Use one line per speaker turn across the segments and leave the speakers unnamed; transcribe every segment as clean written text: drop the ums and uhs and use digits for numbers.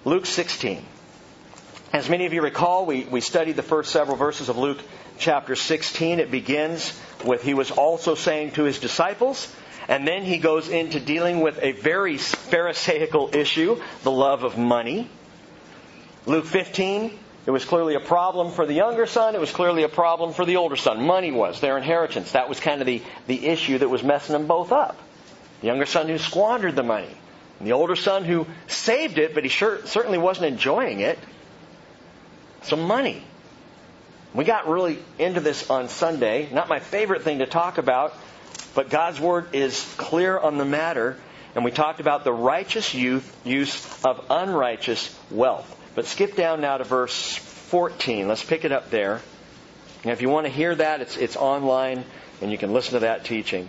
Luke 16. As many of you recall, we studied the first several verses of Luke chapter 16. It begins with he was also saying to his disciples, and then he goes into dealing with a very Pharisaical issue, the love of money. Luke 15, it was clearly a problem for the younger son. It was clearly a problem for the older son. Money was their inheritance. That was kind of the issue that was messing them both up. The younger son who squandered the money. And the older son who saved it, but he certainly wasn't enjoying it. So money. We got really into this on Sunday. Not my favorite thing to talk about, but God's Word is clear on the matter. And we talked about the righteous use of unrighteous wealth. But skip down now to verse 14. Let's pick it up there. And if you want to hear that, it's online, and you can listen to that teaching.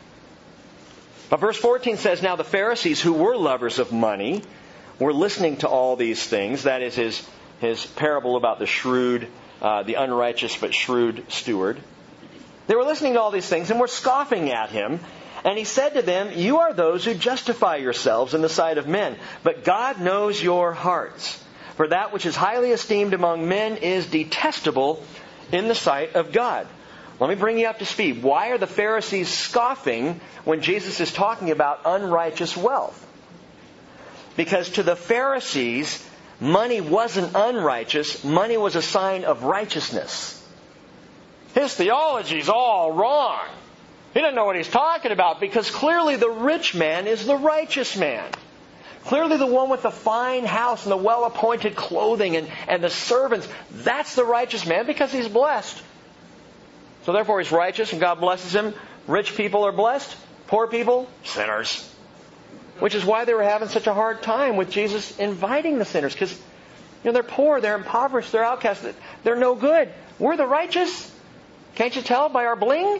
But verse 14 says, now the Pharisees, who were lovers of money, were listening to all these things. That is his parable about the unrighteous but shrewd steward. They were listening to all these things and were scoffing at him. And he said to them, you are those who justify yourselves in the sight of men, but God knows your hearts. For that which is highly esteemed among men is detestable in the sight of God. Let me bring you up to speed. Why are the Pharisees scoffing when Jesus is talking about unrighteous wealth? Because to the Pharisees, money wasn't unrighteous. Money was a sign of righteousness. His theology's all wrong. He doesn't know what he's talking about, because clearly the rich man is the righteous man. Clearly the one with the fine house and the well-appointed clothing and the servants, that's the righteous man because he's blessed. So therefore he's righteous and God blesses him. Rich people are blessed. Poor people, sinners. Which is why they were having such a hard time with Jesus inviting the sinners. Because they're poor, they're impoverished, they're outcasts, they're no good. We're the righteous. Can't you tell by our bling?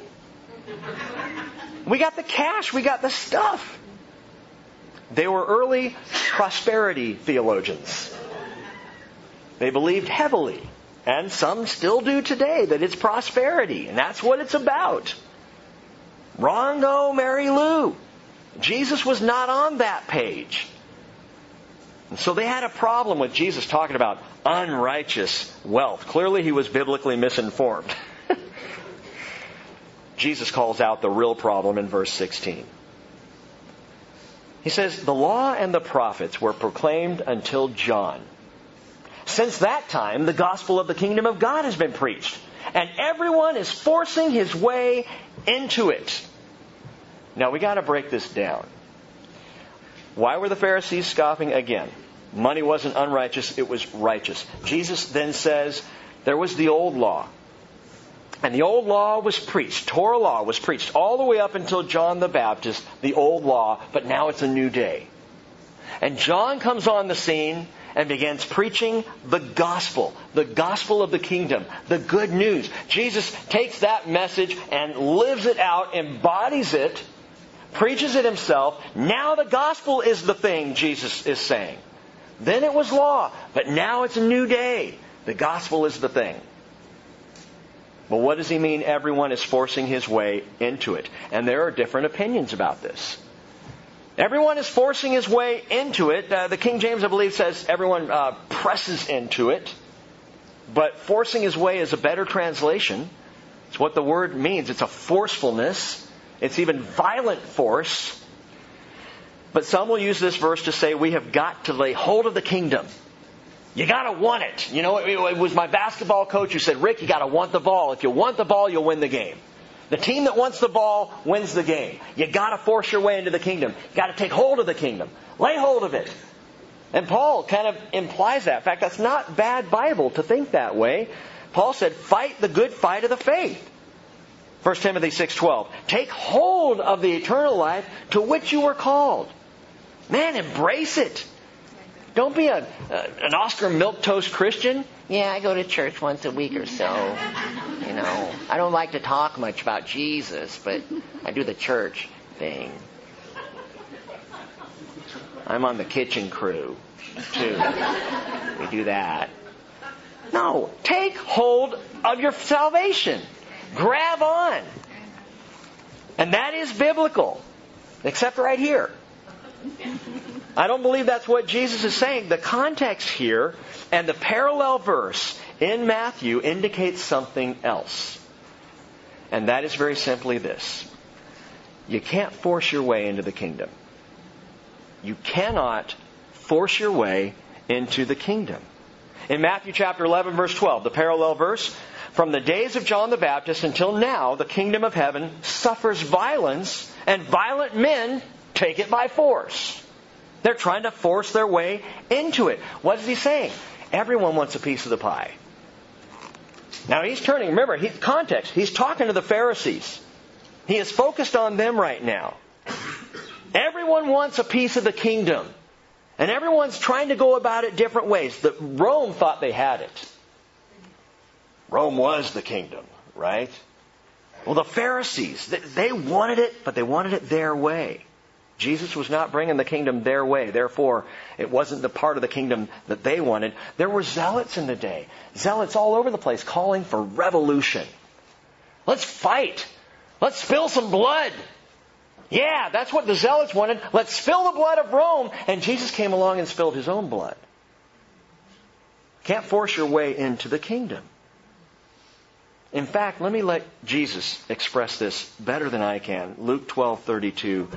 We got the cash, we got the stuff. They were early prosperity theologians. They believed heavily, and some still do today, that it's prosperity, and that's what it's about. Wrong go, Mary Lou. Jesus was not on that page. And so they had a problem with Jesus talking about unrighteous wealth. Clearly he was biblically misinformed. Jesus calls out the real problem in verse 16. He says, the law and the prophets were proclaimed until John. Since that time, the gospel of the kingdom of God has been preached, and everyone is forcing his way into it. Now, we got to break this down. Why were the Pharisees scoffing again? Money wasn't unrighteous, it was righteous. Jesus then says, there was the old law. And the old law was preached. Torah law was preached all the way up until John the Baptist, the old law, but now it's a new day. And John comes on the scene and begins preaching the gospel of the kingdom, the good news. Jesus takes that message and lives it out, embodies it, preaches it himself. Now the gospel is the thing, Jesus is saying. Then it was law, but now it's a new day. The gospel is the thing. But what does he mean everyone is forcing his way into it? And there are different opinions about this. Everyone is forcing his way into it. The King James, I believe, says everyone presses into it. But forcing his way is a better translation. It's what the word means. It's a forcefulness. It's even violent force. But some will use this verse to say we have got to lay hold of the kingdom. You got to want it. It was my basketball coach who said, Rick, you got to want the ball. If you want the ball, you'll win the game. The team that wants the ball wins the game. You got to force your way into the kingdom. You got to take hold of the kingdom. Lay hold of it. And Paul kind of implies that. In fact, that's not bad Bible to think that way. Paul said, fight the good fight of the faith. 1 Timothy 6:12. Take hold of the eternal life to which you were called. Man, embrace it. Don't be an Oscar milquetoast Christian. Yeah, I go to church once a week or so. I don't like to talk much about Jesus, but I do the church thing. I'm on the kitchen crew, too. We do that. No, take hold of your salvation. Grab on. And that is biblical. Except right here. I don't believe that's what Jesus is saying. The context here and the parallel verse in Matthew indicates something else. And that is very simply this. You can't force your way into the kingdom. You cannot force your way into the kingdom. In Matthew chapter 11, verse 12, the parallel verse, from the days of John the Baptist until now, the kingdom of heaven suffers violence, and violent men take it by force. They're trying to force their way into it. What is he saying? Everyone wants a piece of the pie. Now he's turning, remember, context, he's talking to the Pharisees. He is focused on them right now. Everyone wants a piece of the kingdom. And everyone's trying to go about it different ways. Rome thought they had it. Rome was the kingdom, right? Well, the Pharisees, they wanted it, but they wanted it their way. Jesus was not bringing the kingdom their way. Therefore, it wasn't the part of the kingdom that they wanted. There were zealots in the day. Zealots all over the place calling for revolution. Let's fight. Let's spill some blood. Yeah, that's what the zealots wanted. Let's spill the blood of Rome. And Jesus came along and spilled His own blood. Can't force your way into the kingdom. In fact, let me let Jesus express this better than I can. Luke 12:32.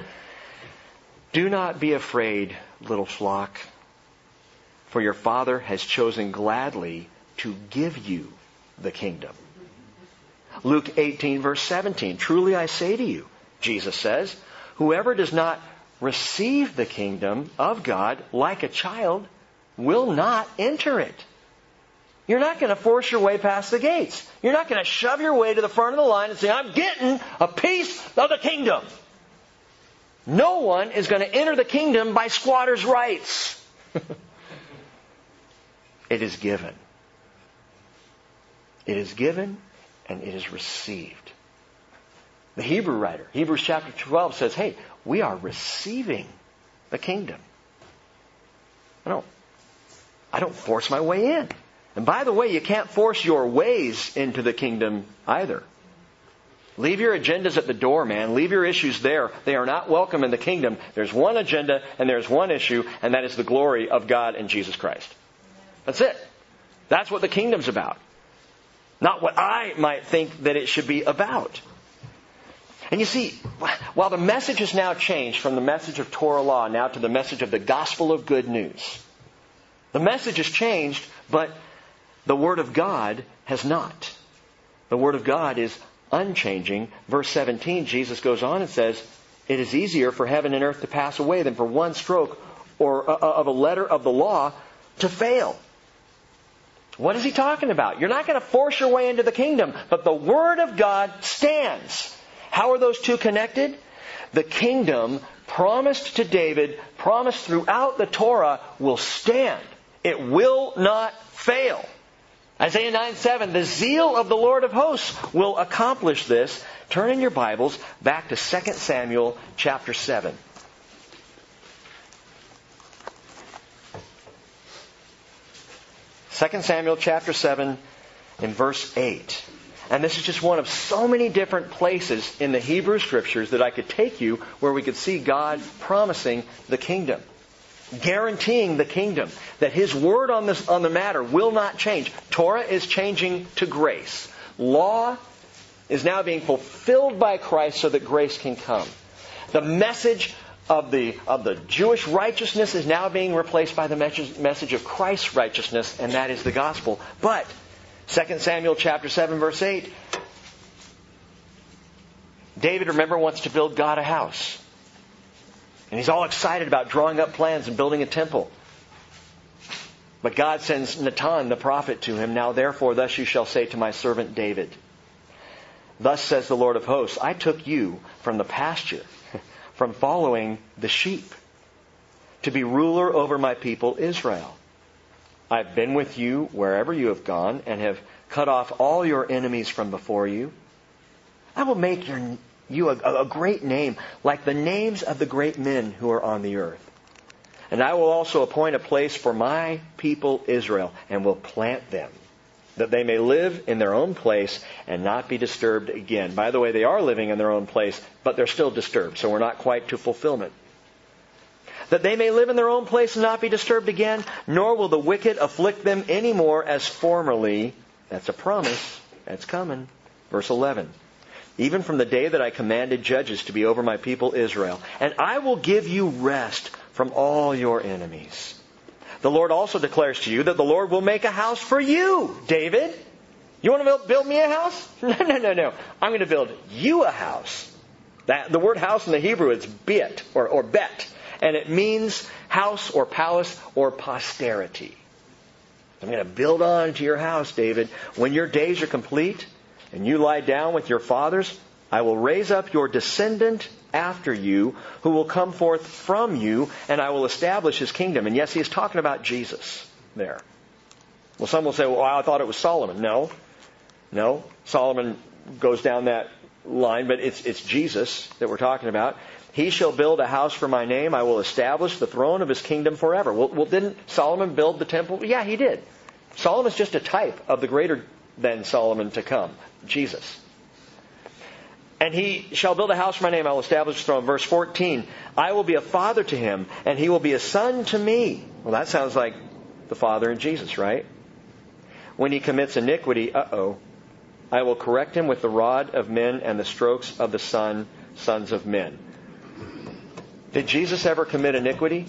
Do not be afraid, little flock, for your Father has chosen gladly to give you the kingdom. Luke 18, verse 17. Truly I say to you, Jesus says, whoever does not receive the kingdom of God like a child will not enter it. You're not going to force your way past the gates. You're not going to shove your way to the front of the line and say, I'm getting a piece of the kingdom. No one is going to enter the kingdom by squatters' rights. It is given. It is given and it is received. The Hebrew writer, Hebrews chapter 12 says, hey, we are receiving the kingdom. I don't force my way in. And by the way, you can't force your ways into the kingdom either. Leave your agendas at the door, man. Leave your issues there. They are not welcome in the kingdom. There's one agenda and there's one issue, and that is the glory of God and Jesus Christ. That's it. That's what the kingdom's about. Not what I might think that it should be about. And you see, while the message has now changed from the message of Torah law now to the message of the gospel of good news, the message has changed, but the Word of God has not. The Word of God is unchanging. Verse 17, Jesus goes on and says, it is easier for heaven and earth to pass away than for one stroke or of a letter of the law to fail. What is he talking about? You're not going to force your way into the kingdom, but the Word of God stands. How are those two connected? The kingdom promised to David, promised throughout the Torah, will stand. It will not fail. Isaiah 9:7, the zeal of the Lord of hosts will accomplish this. Turn in your Bibles back to 2 Samuel chapter 7. 2 Samuel chapter 7 in verse 8. And this is just one of so many different places in the Hebrew Scriptures that I could take you where we could see God promising the kingdom. Guaranteeing the kingdom. That His word on the matter will not change. Torah is changing to grace. Law is now being fulfilled by Christ so that grace can come. The message of the Jewish righteousness is now being replaced by the message of Christ's righteousness, and that is the gospel. But 2 Samuel chapter 7 verse 8, David, remember, wants to build God a house. And he's all excited about drawing up plans and building a temple. But God sends Nathan the prophet to him. Now therefore, thus you shall say to my servant David, thus says the Lord of hosts, I took you from the pasture, from following the sheep, to be ruler over my people Israel. I've been with you wherever you have gone, and have cut off all your enemies from before you. I will make you a great name, like the names of the great men who are on the earth. And I will also appoint a place for my people Israel, and will plant them, that they may live in their own place and not be disturbed again. By the way, they are living in their own place, but they're still disturbed, so we're not quite to fulfillment. that they may live in their own place and not be disturbed again, nor will the wicked afflict them any more as formerly. That's a promise. That's coming. Verse 11. Even from the day that I commanded judges to be over my people Israel, and I will give you rest from all your enemies. The Lord also declares to you that the Lord will make a house for you, David. You want to build me a house? No. I'm going to build you a house. The word house in the Hebrew is bet or bet. And it means house or palace or posterity. I'm going to build on to your house, David. When your days are complete and you lie down with your fathers, I will raise up your descendant after you, who will come forth from you, and I will establish his kingdom. And yes, he is talking about Jesus there. Well, some will say, well, I thought it was Solomon. No. Solomon goes down that line, but it's Jesus that we're talking about. He shall build a house for my name. I will establish the throne of his kingdom forever. Well, didn't Solomon build the temple? Yeah, he did. Solomon's just a type of the greater than Solomon to come, Jesus. And he shall build a house for my name. I will establish his throne. Verse 14, I will be a father to him, and he will be a son to me. Well, that sounds like the Father in Jesus, right? When he commits iniquity, I will correct him with the rod of men and the strokes of the sons of men. Did Jesus ever commit iniquity?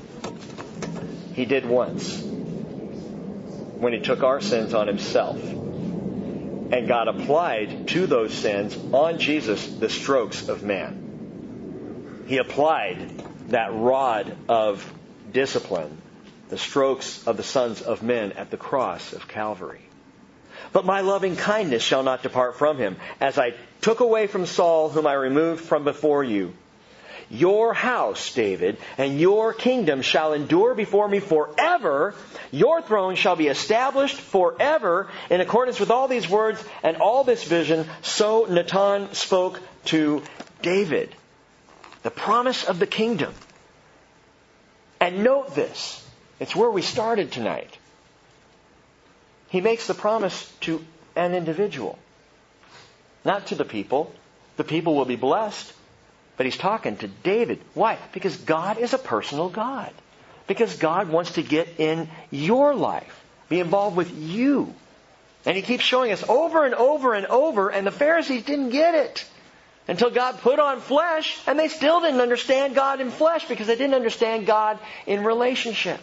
He did once. When he took our sins on himself. And God applied to those sins on Jesus the strokes of man. He applied that rod of discipline, the strokes of the sons of men at the cross of Calvary. But my loving kindness shall not depart from him, as I took away from Saul, whom I removed from before you. Your house, David, and your kingdom shall endure before me forever. Your throne shall be established forever. In accordance with all these words and all this vision, so Nathan spoke to David. The promise of the kingdom. And note this. It's where we started tonight. He makes the promise to an individual. Not to the people. The people will be blessed. But he's talking to David. Why? Because God is a personal God. Because God wants to get in your life. Be involved with you. And he keeps showing us over and over and over. And the Pharisees didn't get it. Until God put on flesh. And they still didn't understand God in flesh. Because they didn't understand God in relationship.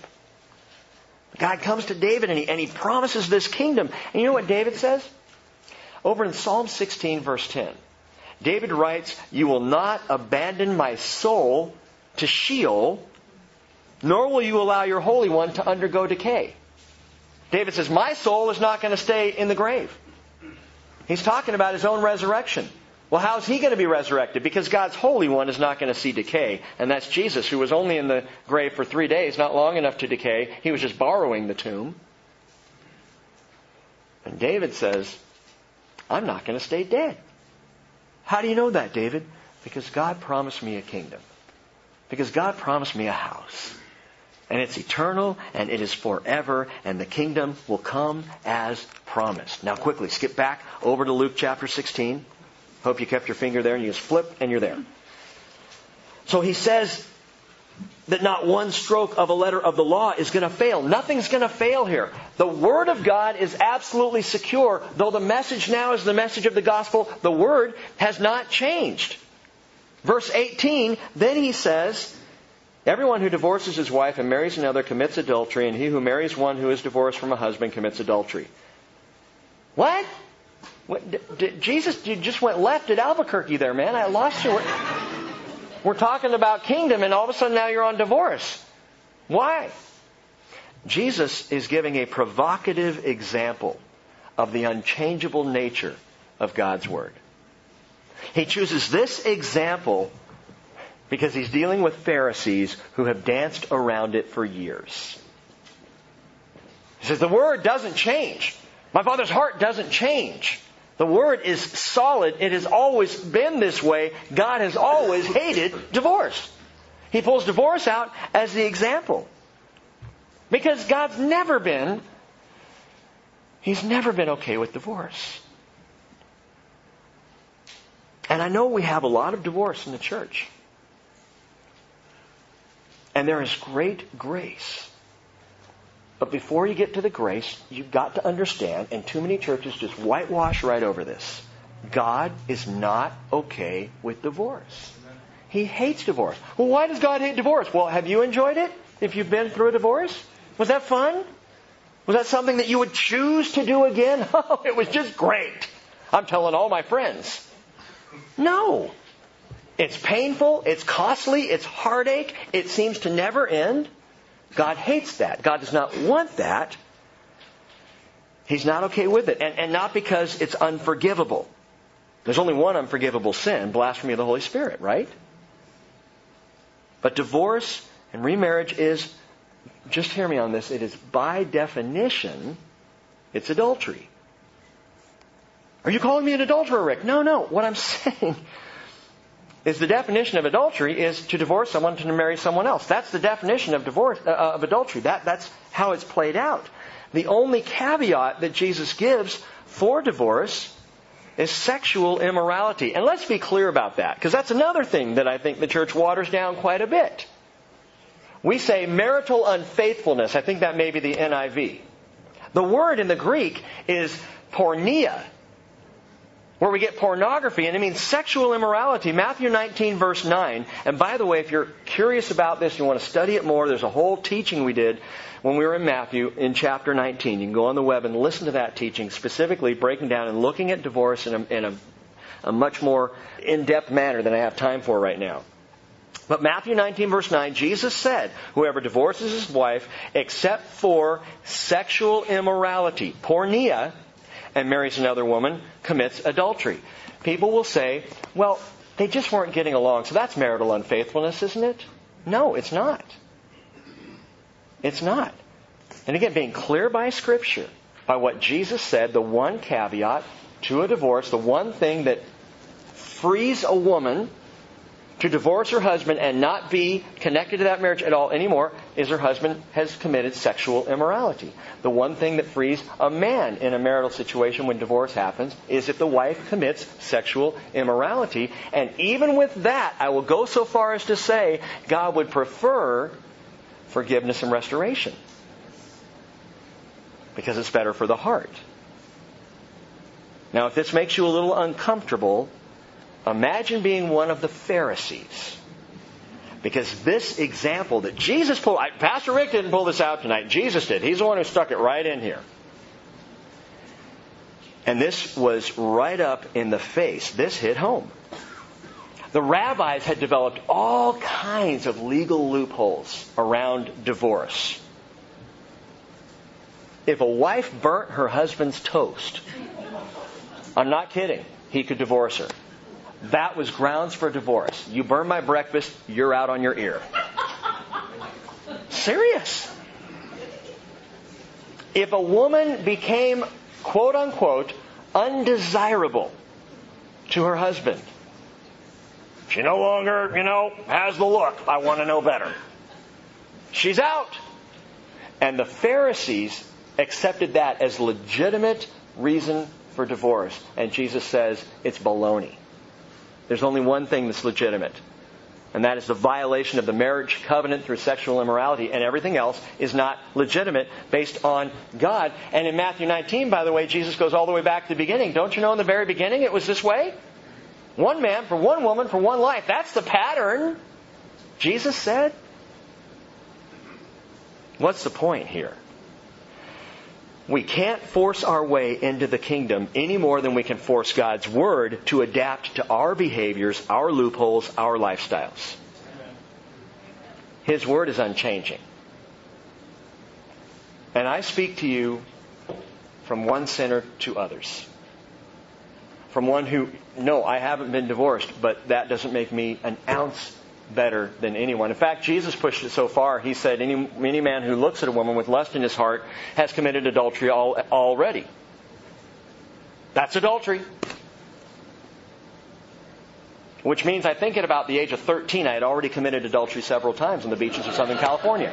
God comes to David and he promises this kingdom. And you know what David says? Over in Psalm 16 verse 10. David writes, you will not abandon my soul to Sheol, nor will you allow your Holy One to undergo decay. David says, my soul is not going to stay in the grave. He's talking about his own resurrection. Well, how's he going to be resurrected? Because God's Holy One is not going to see decay. And that's Jesus, who was only in the grave for 3 days, not long enough to decay. He was just borrowing the tomb. And David says, I'm not going to stay dead. How do you know that, David? Because God promised me a kingdom. Because God promised me a house. And it's eternal and it is forever and the kingdom will come as promised. Now quickly, skip back over to Luke chapter 16. Hope you kept your finger there and you just flip and you're there. So he says that not one stroke of a letter of the law is going to fail. Nothing's going to fail here. The Word of God is absolutely secure. Though the message now is the message of the gospel, the Word has not changed. Verse 18, then he says, everyone who divorces his wife and marries another commits adultery, and he who marries one who is divorced from a husband commits adultery. What? Jesus, you just went left at Albuquerque there, man. I lost you. We're talking about kingdom and all of a sudden now you're on divorce. Why? Jesus is giving a provocative example of the unchangeable nature of God's Word. He chooses this example because he's dealing with Pharisees who have danced around it for years. He says, the Word doesn't change. My Father's heart doesn't change. The Word is solid. It has always been this way. God has always hated divorce. He pulls divorce out as the example. Because God's never been okay with divorce. And I know we have a lot of divorce in the church. And there is great grace. But before you get to the grace, you've got to understand, and too many churches just whitewash right over this, God is not okay with divorce. He hates divorce. Well, why does God hate divorce? Well, have you enjoyed it if you've been through a divorce? Was that fun? Was that something that you would choose to do again? Oh, it was just great. I'm telling all my friends. No. It's painful, it's costly, it's heartache, it seems to never end. God hates that. God does not want that. He's not okay with it. And not because it's unforgivable. There's only one unforgivable sin, blasphemy of the Holy Spirit, right? But divorce and remarriage is, just hear me on this, it is by definition, it's adultery. Are you calling me an adulterer, Rick? No. What I'm saying is the definition of adultery is to divorce someone to marry someone else. That's the definition of divorce of adultery. That's how it's played out. The only caveat that Jesus gives for divorce is sexual immorality. And let's be clear about that, because that's another thing that I think the church waters down quite a bit. We say marital unfaithfulness. I think that may be the NIV. The word in the Greek is porneia, where we get pornography, and it means sexual immorality. Matthew 19, verse 9. And by the way, if you're curious about this, you want to study it more, there's a whole teaching we did when we were in Matthew in chapter 19. You can go on the web and listen to that teaching, specifically breaking down and looking at divorce in a much more in-depth manner than I have time for right now. But Matthew 19, verse 9, Jesus said, whoever divorces his wife except for sexual immorality, porneia, and marries another woman, commits adultery. People will say, well, they just weren't getting along, so that's marital unfaithfulness, isn't it? No, it's not. It's not. And again, being clear by Scripture, by what Jesus said, the one caveat to a divorce, the one thing that frees a woman to divorce her husband and not be connected to that marriage at all anymore is her husband has committed sexual immorality. The one thing that frees a man in a marital situation when divorce happens is if the wife commits sexual immorality. And even with that, I will go so far as to say God would prefer forgiveness and restoration, because it's better for the heart. Now, if this makes you a little uncomfortable, imagine being one of the Pharisees. Because this example that Jesus pulled, Pastor Rick didn't pull this out tonight. Jesus did. He's the one who stuck it right in here. And this was right up in the face. This hit home. The rabbis had developed all kinds of legal loopholes around divorce. If a wife burnt her husband's toast, I'm not kidding, he could divorce her. That was grounds for divorce. You burn my breakfast, you're out on your ear. Serious. If a woman became, quote unquote, undesirable to her husband, she no longer, has the look, I want to know better, she's out. And the Pharisees accepted that as legitimate reason for divorce. And Jesus says it's baloney. There's only one thing that's legitimate, and that is the violation of the marriage covenant through sexual immorality, and everything else is not legitimate based on God. And in Matthew 19, by the way, Jesus goes all the way back to the beginning. Don't you know in the very beginning it was this way? One man for one woman for one life. That's the pattern, Jesus said. What's the point here? We can't force our way into the kingdom any more than we can force God's Word to adapt to our behaviors, our loopholes, our lifestyles. His Word is unchanging. And I speak to you from one sinner to others. From one who, no, I haven't been divorced, but that doesn't make me an ounce better than anyone. In fact, Jesus pushed it so far, He said, any man who looks at a woman with lust in his heart has committed adultery already. That's adultery. Which means I think at about the age of 13, I had already committed adultery several times on the beaches of Southern California.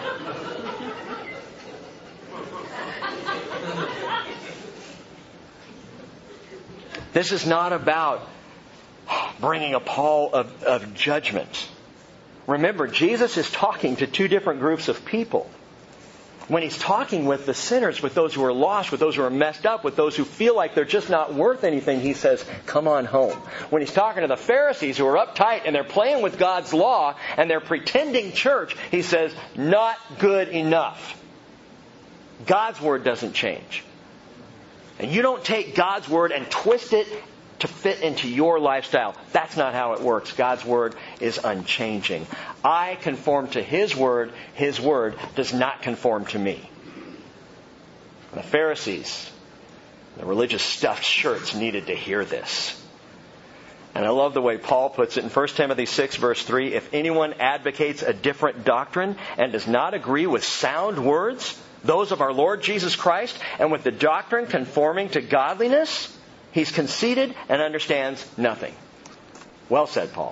This is not about bringing a pall of judgment. Remember, Jesus is talking to two different groups of people. When He's talking with the sinners, with those who are lost, with those who are messed up, with those who feel like they're just not worth anything, He says, come on home. When He's talking to the Pharisees who are uptight and they're playing with God's law and they're pretending church, He says, not good enough. God's Word doesn't change. And you don't take God's Word and twist it to fit into your lifestyle. That's not how it works. God's Word is unchanging. I conform to His Word. His Word does not conform to me. The Pharisees, the religious stuffed shirts, needed to hear this. And I love the way Paul puts it in 1 Timothy 6 verse 3. If anyone advocates a different doctrine and does not agree with sound words, those of our Lord Jesus Christ, and with the doctrine conforming to godliness, he's conceited and understands nothing. Well said, Paul.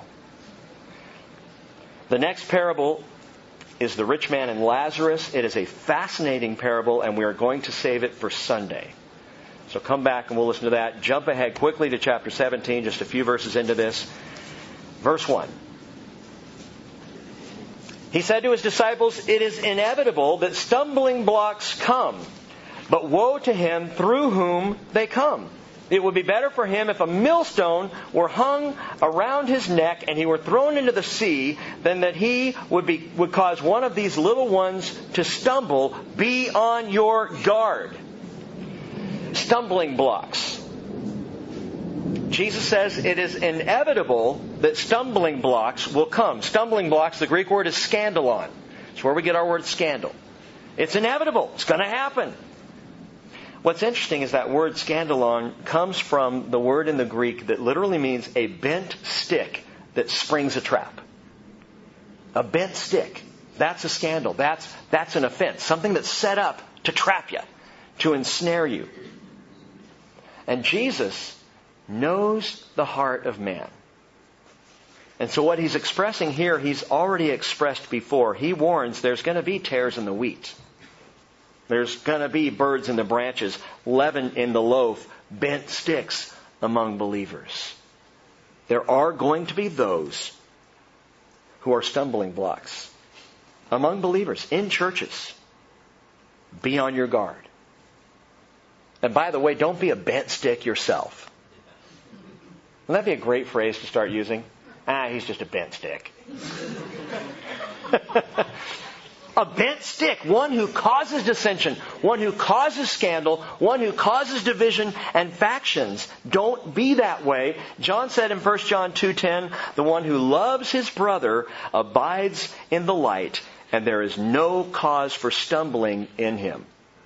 The next parable is the rich man and Lazarus. It is a fascinating parable, and we are going to save it for Sunday. So come back and we'll listen to that. Jump ahead quickly to chapter 17, just a few verses into this. Verse 1. He said to His disciples, it is inevitable that stumbling blocks come, but woe to him through whom they come. It would be better for him if a millstone were hung around his neck and he were thrown into the sea than that he would cause one of these little ones to stumble. Be on your guard. Stumbling blocks. Jesus says it is inevitable that stumbling blocks will come. Stumbling blocks, the Greek word is scandalon. It's where we get our word scandal. It's inevitable. It's going to happen. What's interesting is that word scandalon comes from the word in the Greek that literally means a bent stick that springs a trap. A bent stick. That's a scandal. That's an offense. Something that's set up to trap you, to ensnare you. And Jesus knows the heart of man. And so what He's expressing here, He's already expressed before. He warns there's going to be tares in the wheat. There's going to be birds in the branches, leaven in the loaf, bent sticks among believers. There are going to be those who are stumbling blocks among believers in churches. Be on your guard. And by the way, don't be a bent stick yourself. Wouldn't that be a great phrase to start using? He's just a bent stick. A bent stick, one who causes dissension, one who causes scandal, one who causes division and factions. Don't be that way. John said in 1 John 2:10, the one who loves his brother abides in the light, and there is no cause for stumbling in him.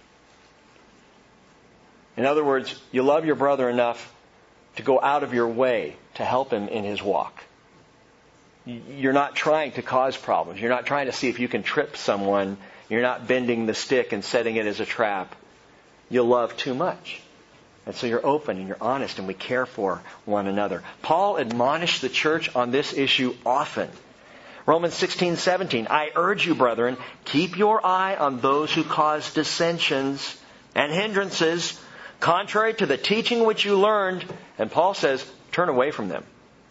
In other words, you love your brother enough to go out of your way to help him in his walk. You're not trying to cause problems. You're not trying to see if you can trip someone. You're not bending the stick and setting it as a trap. You love too much. And so you're open and you're honest and we care for one another. Paul admonished the church on this issue often. Romans 16:17, I urge you, brethren, keep your eye on those who cause dissensions and hindrances, contrary to the teaching which you learned. And Paul says, turn away from them.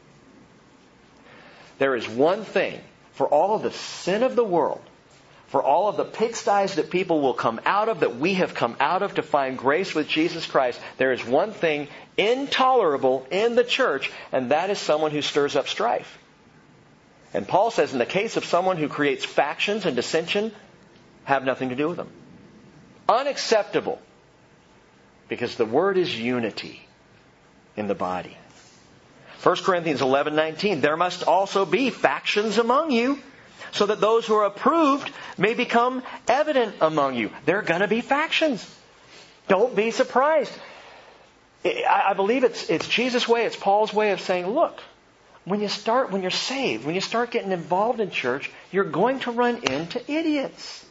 There is one thing for all of the sin of the world, for all of the pigsties that people will come out of, that we have come out of to find grace with Jesus Christ, there is one thing intolerable in the church, and that is someone who stirs up strife. And Paul says in the case of someone who creates factions and dissension, have nothing to do with them. Unacceptable. Because the word is unity in the body. 1 Corinthians 11:19, there must also be factions among you, so that those who are approved may become evident among you. There are going to be factions. Don't be surprised. I believe it's Jesus' way, it's Paul's way of saying, look, when you're saved, when you start getting involved in church, you're going to run into idiots.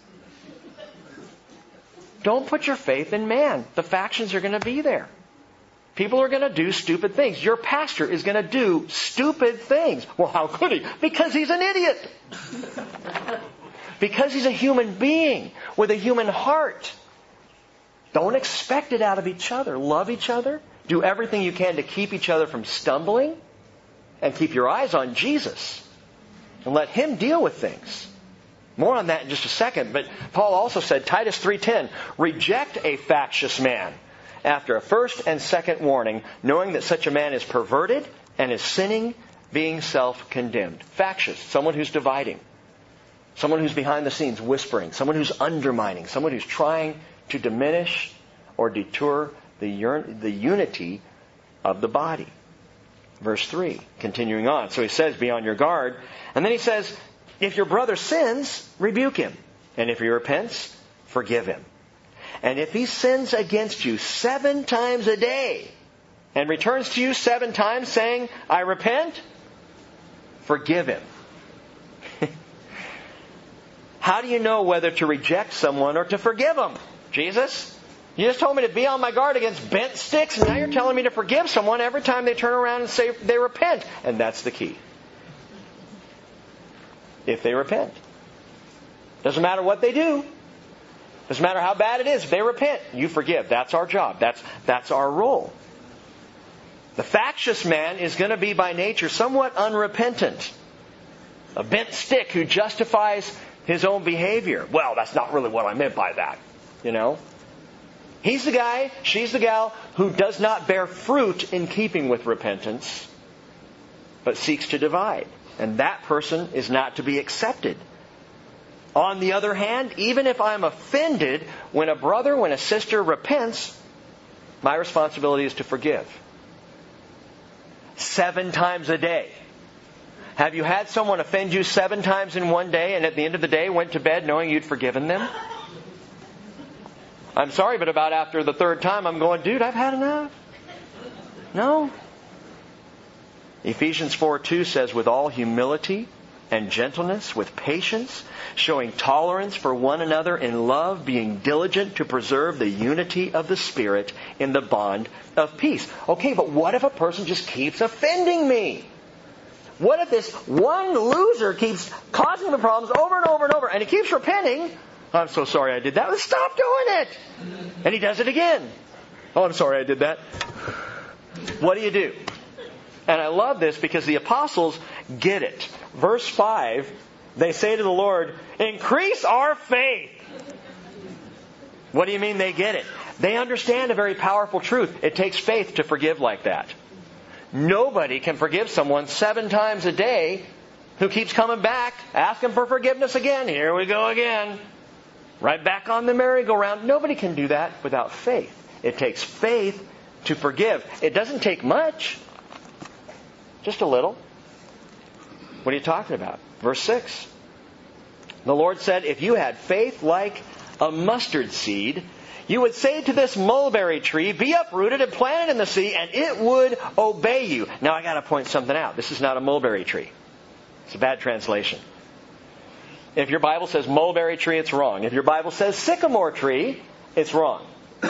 Don't put your faith in man. The factions are going to be there. People are going to do stupid things. Your pastor is going to do stupid things. Well, how could he? Because he's an idiot. Because he's a human being with a human heart. Don't expect it out of each other. Love each other. Do everything you can to keep each other from stumbling. And keep your eyes on Jesus. and let Him deal with things. More on that in just a second. But Paul also said, Titus 3:10, reject a factious man after a first and second warning, knowing that such a man is perverted and is sinning, being self-condemned. Factious, someone who's dividing. Someone who's behind the scenes whispering. Someone who's undermining. Someone who's trying to diminish or deter the unity of the body. Verse 3, continuing on. So he says, be on your guard. And then he says, if your brother sins, rebuke him. And if he repents, forgive him. And if he sins against you 7 times a day and returns to you 7 times saying, I repent, forgive him. How do you know whether to reject someone or to forgive them? Jesus, you just told me to be on my guard against bent sticks, and now you're telling me to forgive someone every time they turn around and say they repent. And that's the key. If they repent. Doesn't matter what they do. Doesn't matter how bad it is. If they repent, you forgive. That's our job. That's our role. The factious man is going to be by nature somewhat unrepentant. A bent stick who justifies his own behavior. Well, that's not really what I meant by that. You know? He's the guy, she's the gal who does not bear fruit in keeping with repentance, but seeks to divide. And that person is not to be accepted. On the other hand, even if I'm offended when a sister repents, my responsibility is to forgive. 7 times a day. Have you had someone offend you 7 times in one day and at the end of the day went to bed knowing you'd forgiven them? I'm sorry, but about after the 3rd time I'm going, dude, I've had enough. No. Ephesians 4:2 says, with all humility and gentleness, with patience, showing tolerance for one another in love, being diligent to preserve the unity of the Spirit in the bond of peace. Okay, but what if a person just keeps offending me? What if this one loser keeps causing the problems over and over and over, and he keeps repenting? I'm so sorry I did that. Stop doing it! And he does it again. Oh, I'm sorry I did that. What do? And I love this because the apostles get it. Verse 5, they say to the Lord, increase our faith. What do you mean they get it? They understand a very powerful truth. It takes faith to forgive like that. Nobody can forgive someone 7 times a day who keeps coming back, asking for forgiveness again. Here we go again. Right back on the merry-go-round. Nobody can do that without faith. It takes faith to forgive. It doesn't take much. Just a little. What are you talking about? Verse 6. The Lord said, if you had faith like a mustard seed, you would say to this mulberry tree, be uprooted and planted in the sea, and it would obey you. Now I got to point something out. This is not a mulberry tree. It's a bad translation. If your Bible says mulberry tree, it's wrong. If your Bible says sycamore tree, it's wrong.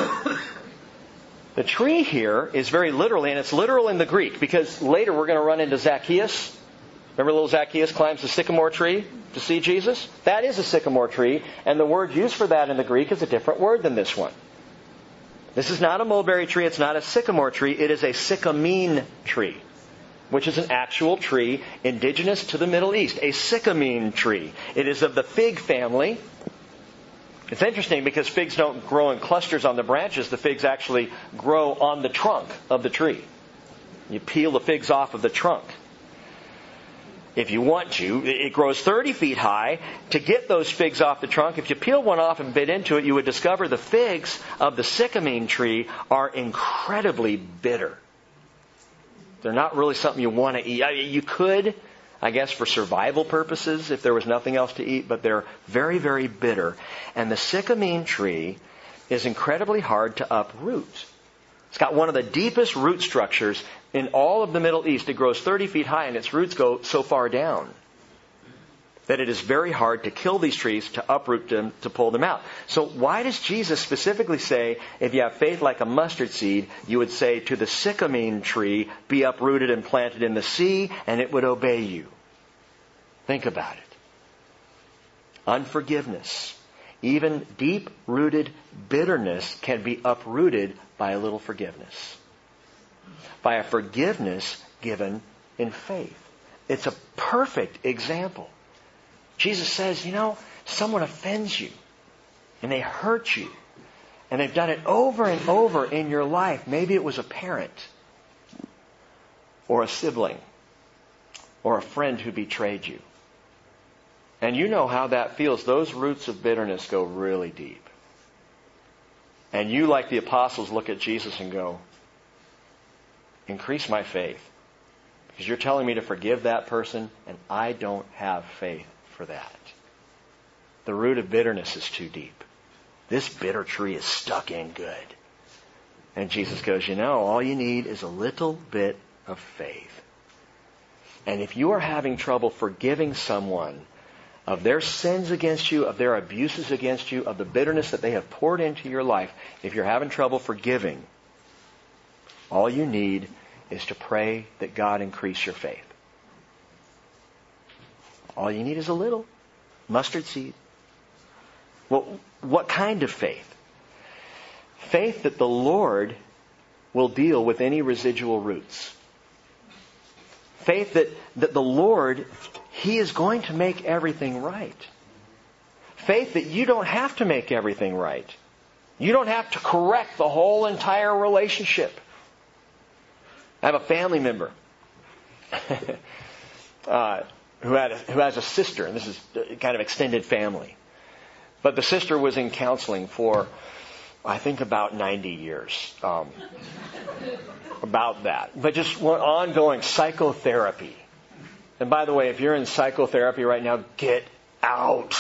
The tree here is very literally, and it's literal in the Greek, because later we're going to run into Zacchaeus. Remember little Zacchaeus climbs the sycamore tree to see Jesus? That is a sycamore tree, and the word used for that in the Greek is a different word than this one. This is not a mulberry tree, it's not a sycamore tree, it is a sycamine tree, which is an actual tree indigenous to the Middle East, a sycamine tree. It is of the fig family. It's interesting because figs don't grow in clusters on the branches. The figs actually grow on the trunk of the tree. You peel the figs off of the trunk. If you want to, it grows 30 feet high. To get those figs off the trunk, if you peel one off and bit into it, you would discover the figs of the sycamine tree are incredibly bitter. They're not really something you want to eat. I mean, you could, I guess, for survival purposes if there was nothing else to eat, but they're very, very bitter. And the sycamine tree is incredibly hard to uproot. It's got one of the deepest root structures in all of the Middle East. It grows 30 feet high and its roots go so far down that it is very hard to kill these trees, to uproot them, to pull them out. So why does Jesus specifically say, if you have faith like a mustard seed, you would say to the sycamine tree, be uprooted and planted in the sea, and it would obey you? Think about it. Unforgiveness, even deep-rooted bitterness can be uprooted by a little forgiveness. By a forgiveness given in faith. it's a perfect example. Jesus says, someone offends you and they hurt you and they've done it over and over in your life. Maybe it was a parent or a sibling or a friend who betrayed you. And you know how that feels. Those roots of bitterness go really deep. And you, like the apostles, look at Jesus and go, increase my faith. Because you're telling me to forgive that person, and I don't have faith for that. The root of bitterness is too deep. This bitter tree is stuck in good. And Jesus goes, all you need is a little bit of faith. And if you are having trouble forgiving someone of their sins against you, of their abuses against you, of the bitterness that they have poured into your life, if you're having trouble forgiving, all you need is to pray that God increase your faith. All you need is a little mustard seed. Well, what kind of faith? Faith that the Lord will deal with any residual roots. Faith that the Lord, He is going to make everything right. Faith that you don't have to make everything right. You don't have to correct the whole entire relationship. I have a family member who has a sister, and this is kind of extended family. But the sister was in counseling for, I think, about 90 years. About that. But just ongoing psychotherapy. And by the way, if you're in psychotherapy right now, get out.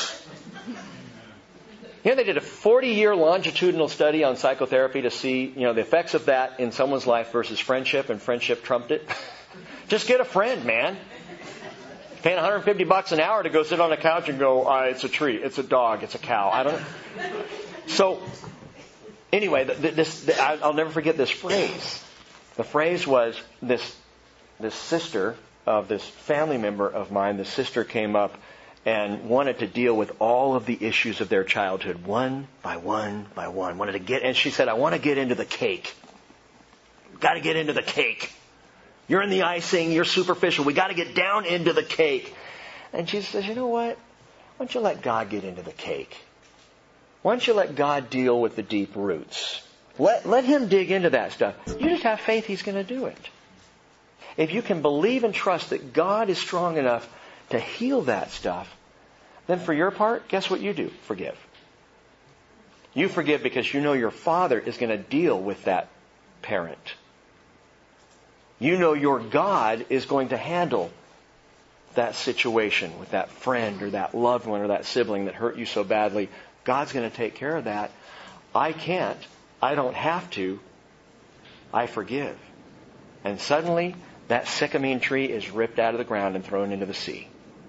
They did a 40-year longitudinal study on psychotherapy to see, the effects of that in someone's life versus friendship, and friendship trumped it. Just get a friend, man. Paying $150 an hour to go sit on a couch and go, it's a tree, it's a dog, it's a cow. I don't know. So, anyway, I'll never forget this phrase. The phrase was this sister of this family member of mine, the sister came up and wanted to deal with all of the issues of their childhood, one by one by one. And she said, I want to get into the cake. Got to get into the cake. You're in the icing, you're superficial. We got to get down into the cake. And Jesus says, you know what? Why don't you let God get into the cake? Why don't you let God deal with the deep roots? Let Him dig into that stuff. You just have faith He's going to do it. If you can believe and trust that God is strong enough to heal that stuff, then for your part, guess what you do? Forgive. You forgive because you know your Father is going to deal with that parent. You know your God is going to handle that situation with that friend or that loved one or that sibling that hurt you so badly. God's going to take care of that. I can't. I don't have to. I forgive. And suddenly, that sycamine tree is ripped out of the ground and thrown into the sea.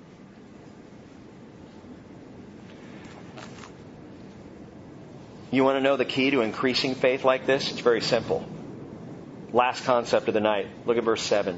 You want to know the key to increasing faith like this? It's very simple. Last concept of the night. Look at verse 7.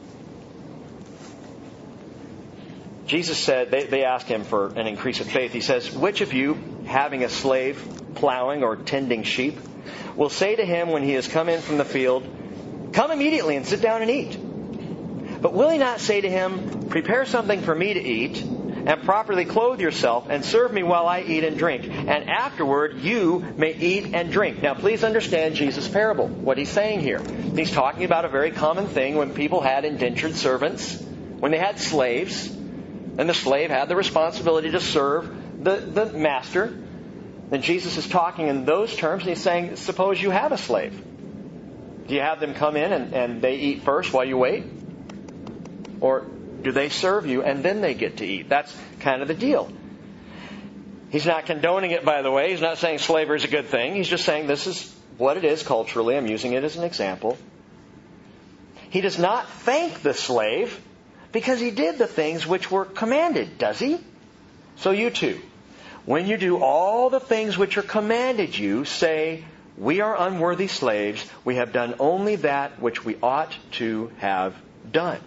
Jesus said, they asked Him for an increase of faith. He says, which of you, having a slave plowing or tending sheep, will say to him when he has come in from the field, come immediately and sit down and eat? But will he not say to him, prepare something for me to eat, and properly clothe yourself, and serve me while I eat and drink, and afterward you may eat and drink? Now please understand Jesus' parable, what He's saying here. He's talking about a very common thing when people had indentured servants, when they had slaves, and the slave had the responsibility to serve the master. Then Jesus is talking in those terms, and He's saying, suppose you have a slave. Do you have them come in and they eat first while you wait? Or do they serve you and then they get to eat? That's kind of the deal. He's not condoning it, by the way. He's not saying slavery is a good thing. He's just saying this is what it is culturally. I'm using it as an example. He does not thank the slave because he did the things which were commanded, does he? So you too, when you do all the things which are commanded you, say, we are unworthy slaves. We have done only that which we ought to have done.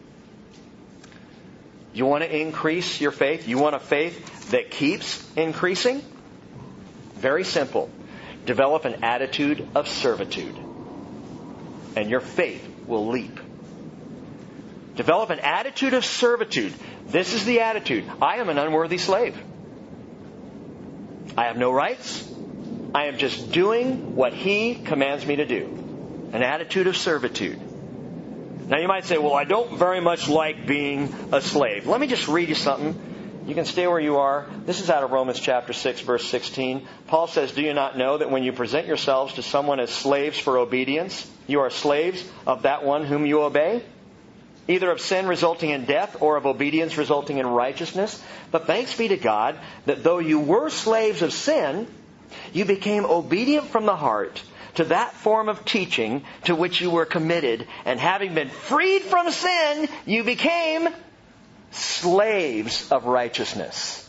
You want to increase your faith? You want a faith that keeps increasing? Very simple. Develop an attitude of servitude, and your faith will leap. Develop an attitude of servitude. This is the attitude. I am an unworthy slave. I have no rights. I am just doing what He commands me to do. An attitude of servitude. Now you might say, well, I don't very much like being a slave. Let me just read you something. You can stay where you are. This is out of Romans chapter 6, verse 16. Paul says, do you not know that when you present yourselves to someone as slaves for obedience, you are slaves of that one whom you obey? Either of sin resulting in death or of obedience resulting in righteousness. But thanks be to God that though you were slaves of sin, you became obedient from the heart to that form of teaching to which you were committed. And having been freed from sin, you became slaves of righteousness.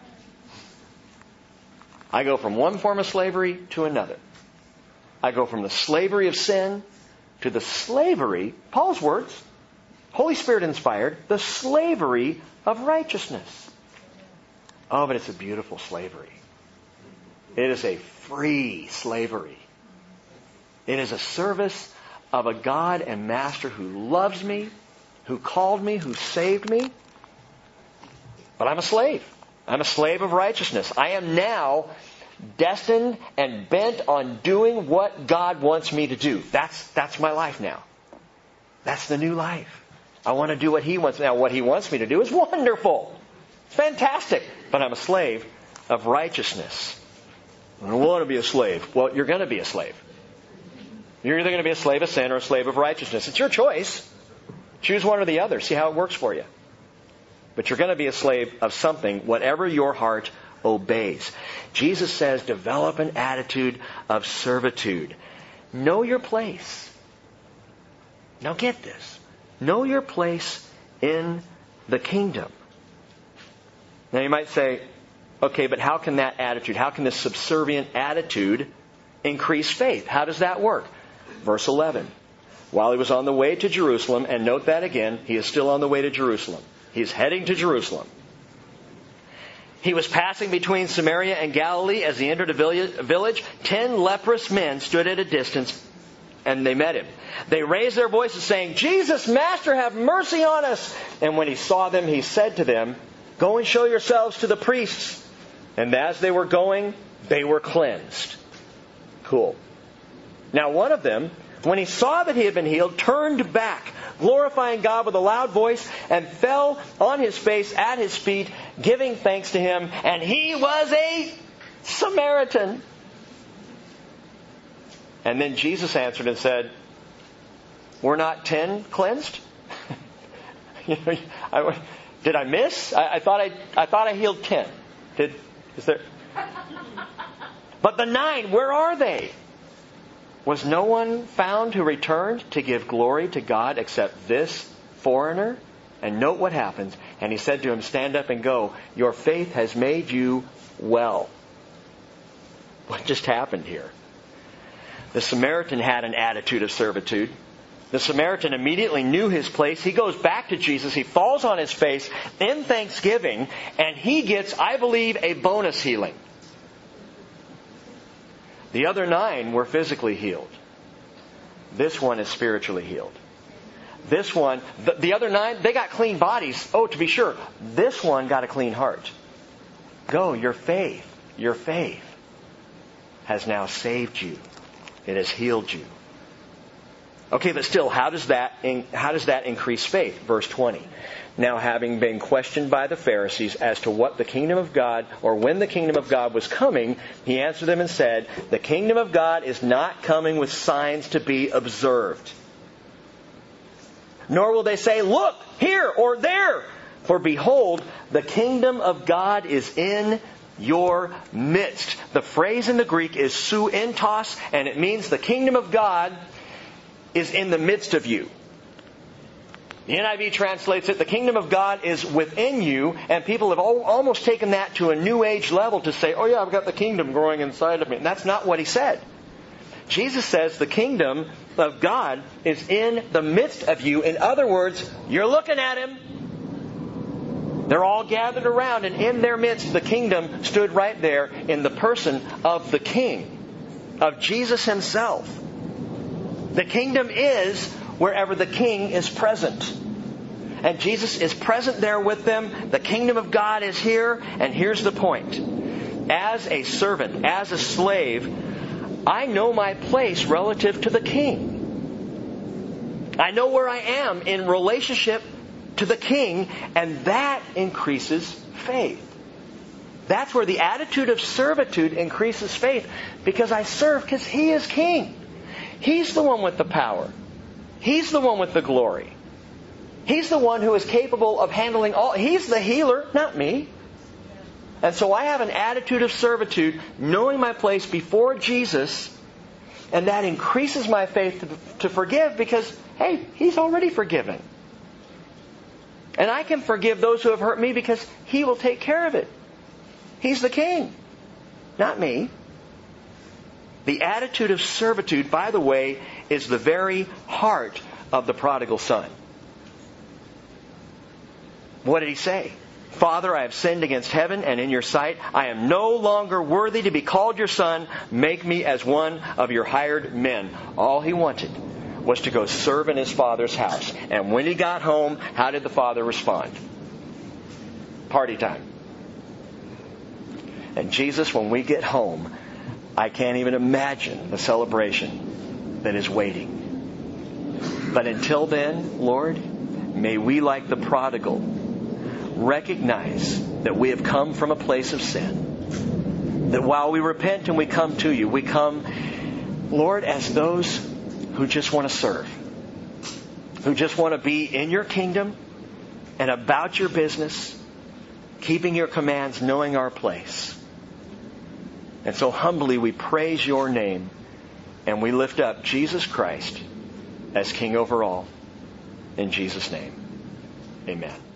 I go from one form of slavery to another. I go from the slavery of sin to the slavery, Paul's words, Holy Spirit inspired, the slavery of righteousness. Oh, but it's a beautiful slavery. It is a free slavery. It is a service of a God and Master who loves me, who called me, who saved me. But I'm a slave. I'm a slave of righteousness. I am now destined and bent on doing what God wants me to do. That's my life now. That's the new life. I want to do what He wants. Now, what He wants me to do is wonderful. It's fantastic. But I'm a slave of righteousness. I don't want to be a slave. Well, you're going to be a slave. You're either going to be a slave of sin or a slave of righteousness. It's your choice. Choose one or the other. See how it works for you. But you're going to be a slave of something, whatever your heart obeys. Jesus says, develop an attitude of servitude. Know your place. Now get this. Know your place in the kingdom. Now you might say, okay, but how can that attitude, how can this subservient attitude increase faith? How does that work? Verse 11. While He was on the way to Jerusalem, and note that again, He is still on the way to Jerusalem. He's heading to Jerusalem. He was passing between Samaria and Galilee. As He entered a village, 10 leprous men stood at a distance, and they met Him. They raised their voices saying, Jesus, Master, have mercy on us. And when He saw them, He said to them, go and show yourselves to the priests. And as they were going, they were cleansed. Cool. Now one of them, when he saw that he had been healed, turned back, glorifying God with a loud voice, and fell on his face at His feet, giving thanks to Him. And he was a Samaritan. And then Jesus answered and said, were not 10 cleansed? Did I miss? I thought I healed 10. Is there? But the 9, where are they? Was no one found who returned to give glory to God except this foreigner? And note what happens. And He said to him, stand up and go. Your faith has made you well. What just happened here? The Samaritan had an attitude of servitude. The Samaritan immediately knew his place. He goes back to Jesus. He falls on his face in thanksgiving. And he gets, I believe, a bonus healing. The other 9 were physically healed. This one is spiritually healed. This one, the other 9, they got clean bodies. Oh, to be sure. This one got a clean heart. Go, your faith has now saved you. It has healed you. Okay, but still, how does that increase faith? Verse 20. Now, having been questioned by the Pharisees as to what the kingdom of God, or when the kingdom of God was coming, He answered them and said, the kingdom of God is not coming with signs to be observed. Nor will they say, look, here or there. For behold, the kingdom of God is in your midst. The phrase in the Greek is su entos, and it means the kingdom of God is in the midst of you. The NIV translates it, the kingdom of God is within you, and people have almost taken that to a new age level to say, oh yeah, I've got the kingdom growing inside of me. And that's not what He said. Jesus says the kingdom of God is in the midst of you. In other words, you're looking at Him. They're all gathered around, and in their midst, the kingdom stood right there in the person of the King, of Jesus Himself. The kingdom is wherever the King is present. And Jesus is present there with them. The kingdom of God is here. And here's the point. As a servant, as a slave, I know my place relative to the king. I know where I am in relationship to the king, and that increases faith. That's where the attitude of servitude increases faith, because I serve because He is king. He's the one with the power. He's the one with the glory. He's the one who is capable of handling all. He's the healer, not me. And so I have an attitude of servitude, knowing my place before Jesus, and that increases my faith to forgive because, hey, He's already forgiven. And I can forgive those who have hurt me because He will take care of it. He's the king, not me. The attitude of servitude, by the way, is the very heart of the prodigal son. What did he say? Father, I have sinned against heaven and in your sight. I am no longer worthy to be called your son. Make me as one of your hired men. All he wanted was to go serve in his father's house. And when he got home, how did the father respond? Party time. And Jesus, when we get home, I can't even imagine the celebration that is waiting. But until then, Lord, may we, like the prodigal, recognize that we have come from a place of sin. That while we repent and we come to you, we come, Lord, as those who just want to serve. Who just want to be in your kingdom and about your business, keeping your commands, knowing our place. And so humbly we praise your name and we lift up Jesus Christ as King over all. In Jesus' name, amen.